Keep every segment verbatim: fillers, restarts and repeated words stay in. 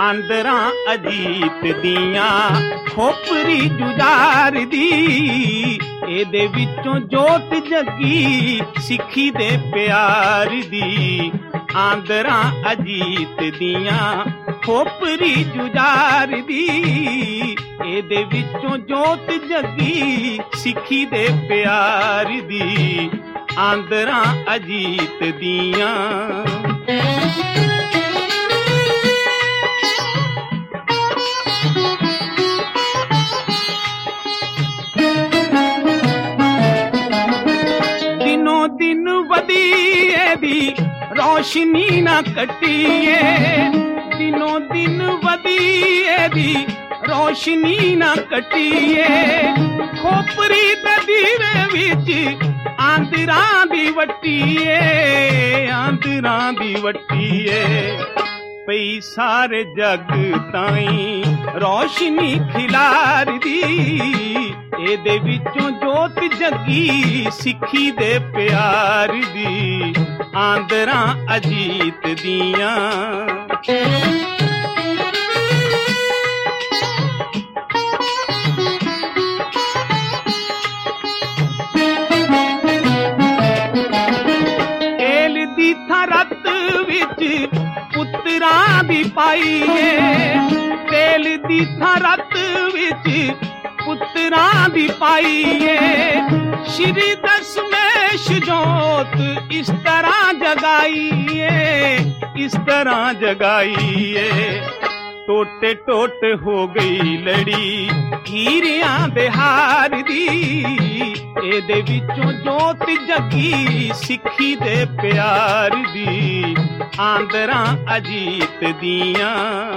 ਆਂਦਰਾਂ ਅਜੀਤ ਦੀਆਂ ਖੋਪਰੀ ਜੁਝਾਰ ਦੀ, ਇਹਦੇ ਵਿੱਚੋਂ ਜੋਤ ਜੱਗੀ ਸਿੱਖੀ ਦੇ ਪਿਆਰ ਦੀ। ਆਂਦਰਾਂ ਅਜੀਤ ਦੀਆਂ ਖੋਪਰੀ ਜੁਝਾਰ ਦੀ, ਇਹਦੇ ਵਿੱਚੋਂ ਜੋਤ ਜੱਗੀ ਸਿੱਖੀ ਦੇ ਪਿਆਰ ਦੀ। ਆਂਦਰਾਂ ਅਜੀਤ ਦੀਆਂ ਦਿਨੋਂ ਦਿਨ ਵਧੀ ਇਹਦੀ ਰੌਸ਼ਨੀ ਨਾ ਕੱਟੀਏ, ਦਿਨੋਂ ਦਿਨ ਵਧੀ ਇਹਦੀ ਰੌਸ਼ਨੀ ਨਾ ਕੱਟੀਏ। ਖੋਪਰੀ ਦੇ ਦੀਵੇ ਵਿੱਚ ਆਂਦਰਾਂ ਦੀ ਵੱਟੀਏ, ਆਂਦਰਾਂ ਦੀ ਵੱਟੀਏ। ਪਈ ਸਾਰੇ ਜਗ ਤਾਈਂ ਰੌਸ਼ਨੀ ਖਿਲਾਰਦੀ, ਇਹਦੇ ਵਿੱਚੋਂ ਜੋਤ ਜੱਗੀ ਸਿੱਖੀ ਦੇ ਪਿਆਰ ਦੀ। ਆਂਦਰਾਂ ਅਜੀਤ ਦੀਆਂ ਏਲ ਦੀ ਥਰਤ ਵਿੱਚ ਪੁੱਤਰਾਂ ਦੀ ਪਾਈਏ, ਤੇਲ ਦੀ ਥਰਤ ਵਿੱਚ ਪੁੱਤਰਾਂ ਦੀ ਪਾਈਏ। ਸ਼੍ਰੀ ਦਸਮੇਸ਼ ਜੋਤ ਇਸ ਤਰ੍ਹਾਂ ਜਗਾਈਏ, ਇਸ ਤਰ੍ਹਾਂ ਜਗਾਈਏ। ਟੋਟੇ ਟੋਟੇ ਹੋ ਗਈ ਲੜੀ ਹੀਰਿਆਂ ਦੇ ਹਾਰ ਦੀ, ਇਹਦੇ ਵਿੱਚੋਂ ਜੋਤ ਜੱਗੀ ਸਿੱਖੀ ਦੇ ਪਿਆਰ ਦੀ। ਆਂਦਰਾਂ ਅਜੀਤ ਦੀਆਂ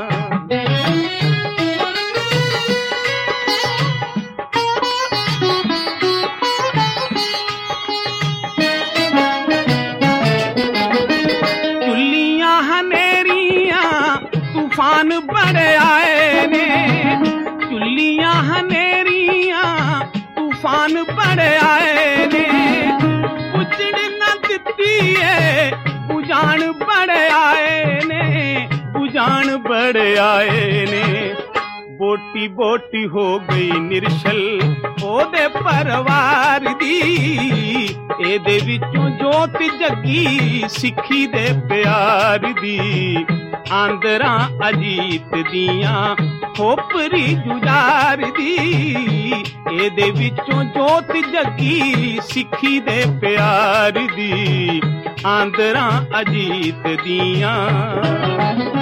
ਚੁੱਲੀਆਂ ਹਨੇਰੀਆਂ ਤੂਫਾਨ ਬੜੇ ਆਏ ਨੇ, ਚੁੱਲੀਆਂ ਹਨੇਰੀਆਂ ਤੂਫਾਨ ਬੜੇ ਆਏ ਨੇ। ਪੁੱਛੜ ਨਾ ਦਿੱਤੀ ਏ ਬੁਝਾਣ ਬੜੇ ਆਏ ਨੇ, ਬੁਝਾਣ ਬੜੇ ਆਏ ਨੇ। ਬੋਟੀ ਬੋਟੀ ਹੋ ਗਈ ਨਿਰਸ਼ਲ ਉਹਦੇ ਪਰਿਵਾਰ ਦੀ, ਇਹਦੇ ਵਿੱਚੋਂ ਜੋਤ ਜੱਗੀ ਸਿੱਖੀ ਦੇ ਪਿਆਰ ਦੀ। ਆਂਦਰਾਂ ਅਜੀਤ ਦੀਆਂ ਖੋਪਰੀ ਜੁਝਾਰ ਦੀ, ਇਹਦੇ ਵਿੱਚੋਂ ਜੋਤ ਜੱਗੀ ਸਿੱਖੀ ਦੇ ਪਿਆਰ ਦੀ। ਆਂਦਰਾਂ ਅਜੀਤ ਦੀਆਂ